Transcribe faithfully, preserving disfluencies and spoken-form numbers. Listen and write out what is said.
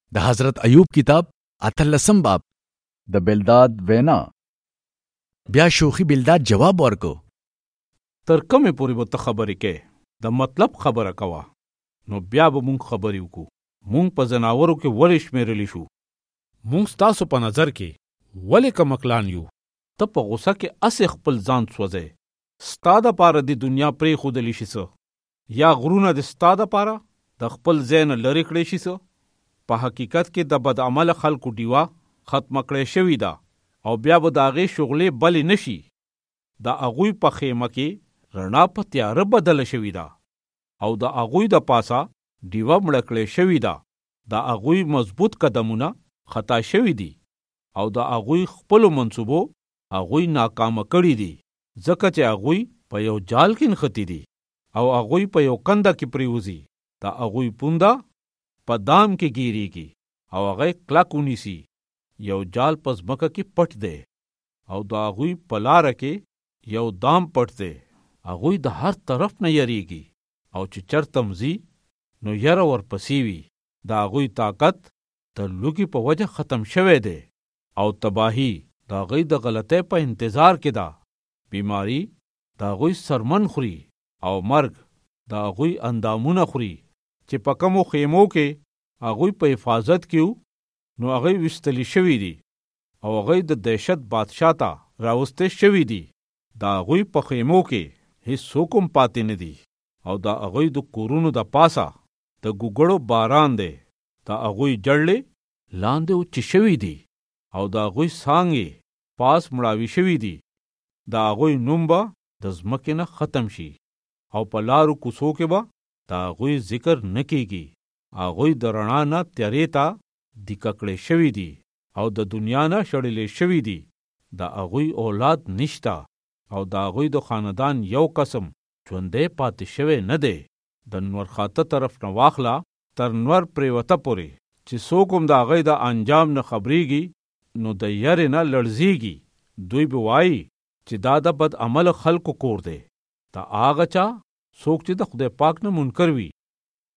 د حضرت ایوب کتاب اتلسم باب. د بلداد وینا. بیا شوخي بلداد جواب ورکو. تر کومې پورې به ته خبرې کې؟ د مطلب خبره کوه. نو بیا به مونږ خبرې وکړو. مونږ په ځناورو کې ولې شمېرلی شو؟ مونږ ستاسو په نظر کې ولې کمکلان یو؟ ته په غوسه کې اسې خپل ځان سوځې. ستا دپاره د دنیا پرېښودلی شي څه؟ یا غرونه د ستا دپاره د خپل ځای نه لرې کړی شي څه؟ په حقیقت کې د بدعمله خلکو ډیوه ختمه کړی شوې ده او بیا به د هغې شغلې بلې نه شي. د هغوی په خیمه کې رڼا په تیاره بدله شوې ده او د هغوی د پاسه ډیوه مړه کړې شوې ده. د هغوی مضبوط قدمونه خطا شوي دي او د هغوی خپلو منصوبو هغوی ناکامه کړي دي، ځکه چې هغوی په یو جال کې نښتي دي او هغوی په یو کنده کې پریوزي. د هغوی پونده په دام کې ګیریږي او هغه کلک ونیسي. یو جال په ځمکه کې پټ دی او د هغوی په لاره کې یو دام پټ دی. هغوی د هر طرف نه یریږي او چې چرته مځي نو یره ورپسې وي. د هغوی طاقت د لوږې په وجه ختم شوی دی او تباهي د هغوی د غلطۍ په انتظار کې ده. بیماری د هغوی سرمن خوري او مرګ د هغوی اندامونه خوري. چې په کومو خیمو کې هغوی په حفاظت کې وو نو هغوی ویستلی شوي دي او هغوی د دهشت بادشاه ته راوستی شوي دي. د هغوی په خیمو کې هیڅوک هم پاتې نه دي او د هغوی د کورونو د پاسه د ګوګړو باران دی. د هغوی جړلې لاندې وچې شوي دي او د هغوی څانګې پاس مړاوي شوي دي. د هغوی نوم به د ځمکې نه ختم شي او په لارو کوڅو کې به د هغوی ذکر نه کیږي. هغوی د رڼا نه تیارې ته دیکه کړی شوي دي او د دنیا نه شړلی شوي دي. د هغوی اولاد نشته او د هغوی د خاندان یو قسم ژوندی پاتې شوی نه دی. د نور خاته طرف نه واخله تر نور پریوته پورې چې څوک هم د هغوی د انجام نه خبریږي نو د یرې نه لړزیږي. دوی به وایي چې دا د بد عمل خلکو کور دی. د هغه چا څوک چې د خدای پاک نه منکر وي